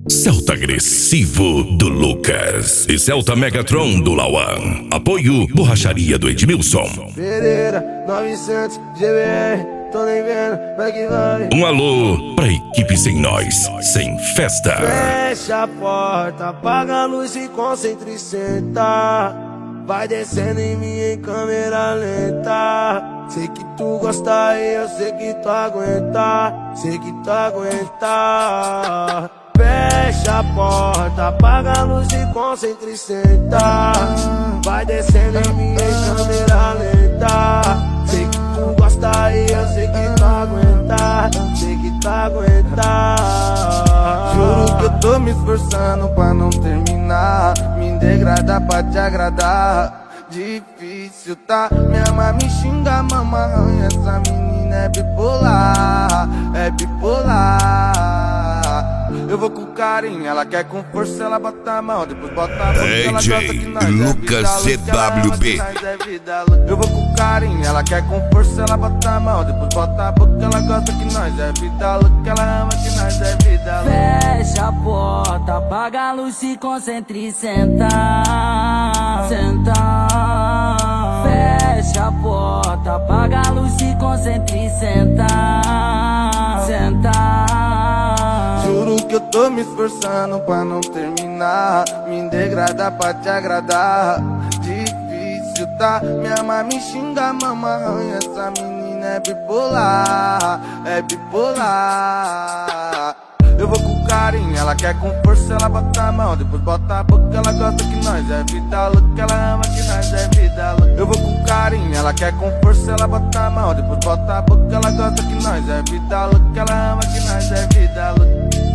Celta Agressivo do Lucas e Celta Megatron do Lauan. Apoio Borracharia do Edmilson. Pereira, 900, GBR, tô nem vendo, vai que vai. Um alô pra equipe Sem Nós, Sem Festa. Fecha a porta, apaga a luz e concentra e senta. Vai descendo em mim em câmera lenta. Sei que tu gosta e eu sei que tu aguenta. Sei que tu aguenta. Fecha a porta, apaga a luz e concentra e senta. Vai descendo em mim em câmera lenta. Sei que tu gosta e eu sei que tu aguenta. Sei que tu aguenta. Juro que eu tô me esforçando pra não terminar. Me degradar pra te agradar. Difícil, tá? Minha mãe me xinga, mamãe. Essa menina é bipolar. É bipolar. Eu vou com carinho, ela quer com força, ela bota a mão, depois bota a boca, ela gosta que nós Lucas CWB. Eu vou com carinho, ela quer com força, ela bota a mão, depois bota a boca, ela gosta que nós é vida louca, ela ama que nós é vida louca. Fecha a porta, apaga a luz, se concentra e senta. Senta. Fecha a porta, apaga a luz, se concentra e senta. Senta. Juro que eu tô me esforçando pra não terminar. Me degradar pra te agradar. Difícil, tá? Minha mãe me xinga, mamãe. Essa menina é bipolar. É bipolar. Eu vou com carinho, ela quer com força, ela bota a mão, depois bota a boca, ela gosta que nós é vida louca, ela ama que nós é vida louca. Eu vou com carinho, ela quer com força, ela bota a mão, depois bota a boca, ela gosta que nós é vida louca, ela ama que nós é vida louca.